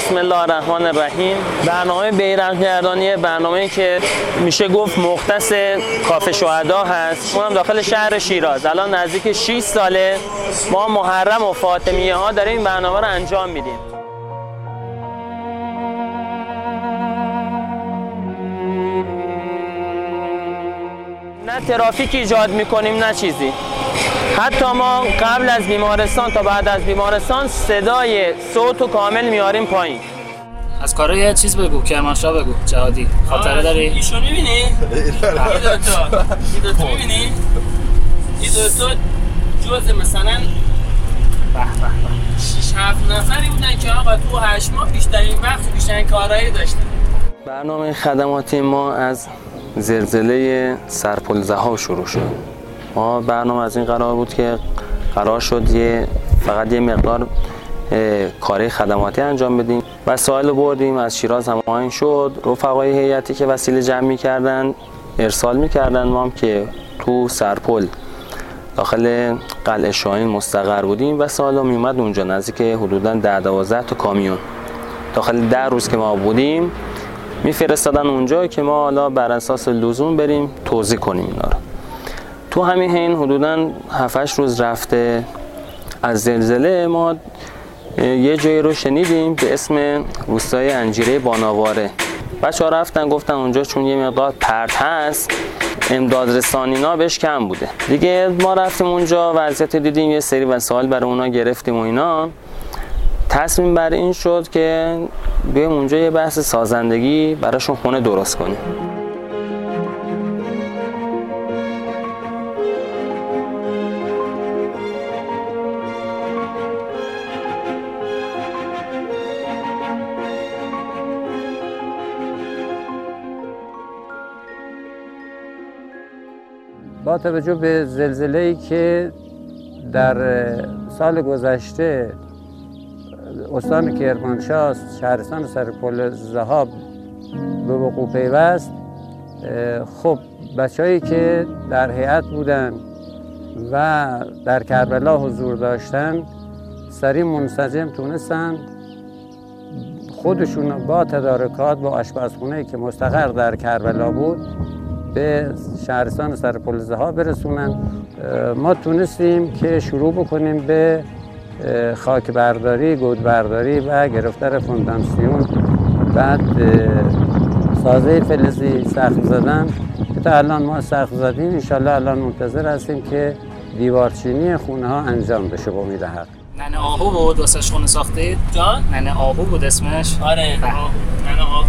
بسم الله الرحمن الرحیم. برنامه بیرق‌گردانی برنامه‌ای که میشه گفت مختص کافه شهدا هست. اونم داخل شهر شیراز. الان نزدیک 6 ساله ما محرم و فاطمیه ها داریم این برنامه رو انجام میدیم. نه ترافیک ایجاد میکنیم نه چیزی. حتی ما قبل از بیمارستان تا بعد از بیمارستان صدای صوت و کامل میاریم پایین. از کارا یه چیز بگو، کرمانشاه بگو، جهادی. خاطره داری؟ ایشون میبینی؟ این دوتا میبینی؟ این دوتا جز مثلا 6-7 نفری بودن که آقا تو 8 ماه بیشترین وقت بیشترین کارایی داشتن. برنامه خدماتی ما از زلزله سرپل ضحی شروع شد. ما برنامه از این قرار بود که قرار شد فقط یه مقدار کاری خدماتی انجام بدیم. وسایل رو بردیم، از شیراز هماهنگ شد. رفقای هیئتی که وسیله جمع می‌کردن ارسال می‌کردن. ما هم که تو سرپل داخل قلعه شاهین مستقر بودیم، وسایل میومد اونجا نزدیک حدوداً 10-12 تا کامیون داخل 10 روز که ما بودیم میفرستادن اونجا که ما حالا بر اساس لزوم بریم توزیع کنیم اینا رو. تو همین حین حدوداً 7-8 روز رفته از زلزله ما یه جایی رو شنیدیم به اسم روستای انجیره باناواره. بچه‌ها رفتن گفتن اونجا چون یه مقدار پرت هست امداد رسانینا بهش کم بوده. دیگه ما رفتیم اونجا وضعیت دیدیم، یه سری وسایل برای اونا گرفتیم و اینا. تصمیم بر این شد که بیایم اونجا یه بحث سازندگی براشون خونه درست کنیم. با توجه به زلزله‌ای که در سال گذشته استان کرمانشاه شهرستان سرپل ضحی به وقوع پیوست، خب بچه‌هایی که در هیئت بودن و در کربلا حضور داشتن سریع منسجم تونستن خودشون با تدارکات با آشپزخونه‌ای که مستقر در کربلا بود به شهرستان سرپل ضحی برسونن. ما تونستیم که شروع بکنیم به خاک برداری، گود برداری و گرفتن فونداسیون، بعد سازه فلزی سقف زدن که تا الان ما سقف زدیم. انشالله الان منتظر هستیم که دیوارچینی خونه ها انجام بشه با امید حق. ننه آهو بود واسش خونه ساختید؟ جان؟ ننه آهو بود اسمش؟ آره ننه آهو.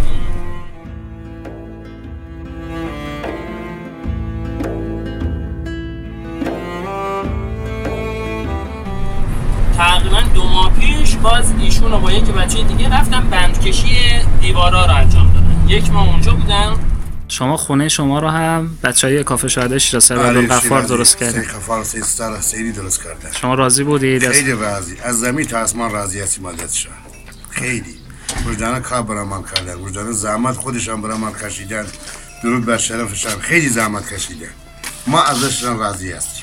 تقریبا 2 ماه پیش باز ایشون و با یک بچه دیگه رفتن بندکشی دیوارا رو انجام دادن. 1 ماه اونجا بودن. شما خونه شما رو هم بچهای کافه شهدا شیراز سربلند غفار درست کردید. غفار سیدی درست کردن. شما راضی بودید؟ خیلی راضی. از زمین تا آسمان راضی هستیم مادرشان. خیلی. وجدان کار برام کردن. وجدان زحمت خودشان برام کشیدن. درود بر شرفشان. خیلی زحمت کشیدن. ما ازشون راضی هستیم.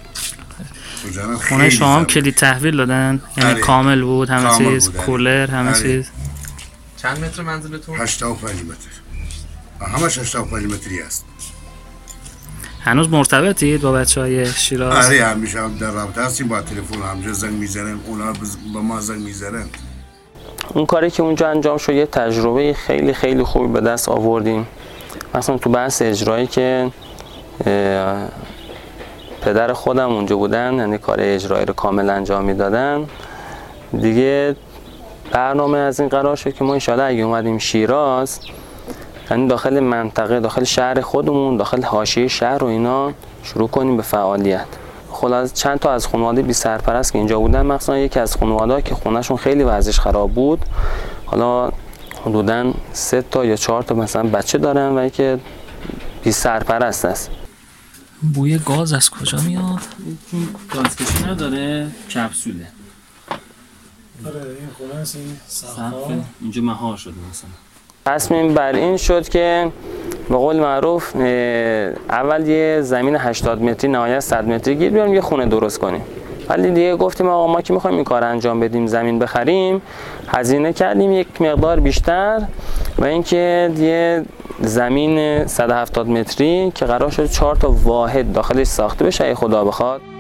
خونه شما هم کلید تحویل دادن؟ یعنی کامل بود همه چیز، کولر همه چیز. چند متر منزلتون؟ 85 متر. همش 85 متری است. هنوز مرتبطید با بچهای شیراز؟ آره همیشه هم در رابطه هستیم، با تلفن همجا زنگ میزنن، اونا با ما زنگ میزنن. اون کاری که اونجا انجام شد یه تجربه خیلی خیلی خوبی به دست آوردیم. مثلا تو بحث اجرایی که پدر خودم اونجا بودن، یعنی کار اجرایی رو کامل انجام میدادن. دیگه برنامه از این قرار شد که ما انشاءالله اگه اومدیم شیراز، یعنی داخل منطقه، داخل شهر خودمون، داخل حاشیه شهر و اینا شروع کنیم به فعالیت. خلاص چند تا از خانواده بی سرپرست که اینجا بودن، مثلا یکی از خانواده‌ها که خونه‌شون خیلی وضعش خراب بود، حالا حدوداً 3 تا یا 4 تا مثلا بچه دارن و یکی بی سرپرست است. بوی گاز از کجا میاد؟ گاز کشی نداره، کپسوله. آره این خونه است، این سقف اینجا مهار شده مثلا. تصمیم بر این شد که به قول معروف اول یه زمین 80 متری نهایت 100 متری گیر بیاریم یه خونه درست کنیم. ولی دیگه گفتیم آقا ما که میخوایم این کار انجام بدیم زمین بخریم، هزینه کردیم یک مقدار بیشتر و اینکه دیگه زمین 170 متری که قرار شد 4 تا واحد داخلش ساخته بشه اگه خدا بخواد.